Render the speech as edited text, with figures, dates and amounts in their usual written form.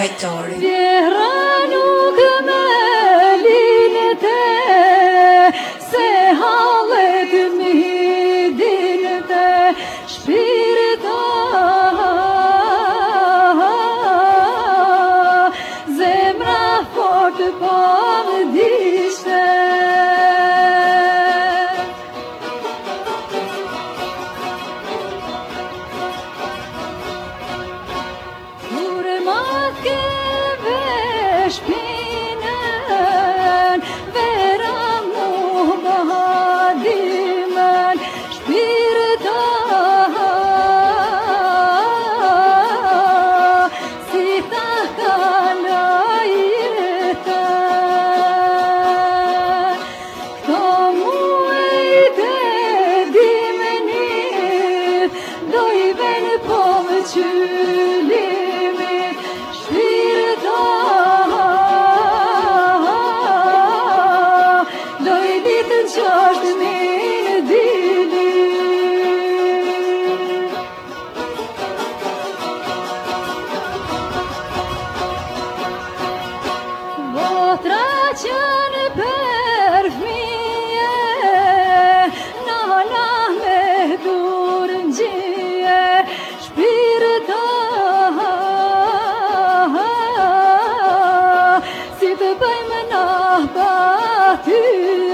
fajtori. Vjera nuk me linete, se hallet midinte, shpirta zemra fort pa më dishte. Kur ma ke shpinën, vera mu bahadimen, shpirta si ta kalajten. Këto muajt e dimnit, do i ven po më qylimit, shpirta do i ditën qashtë minë dilit. Botra qënë për fmije, nana me dur gjije, shpirta si të bëjmë na pa ty.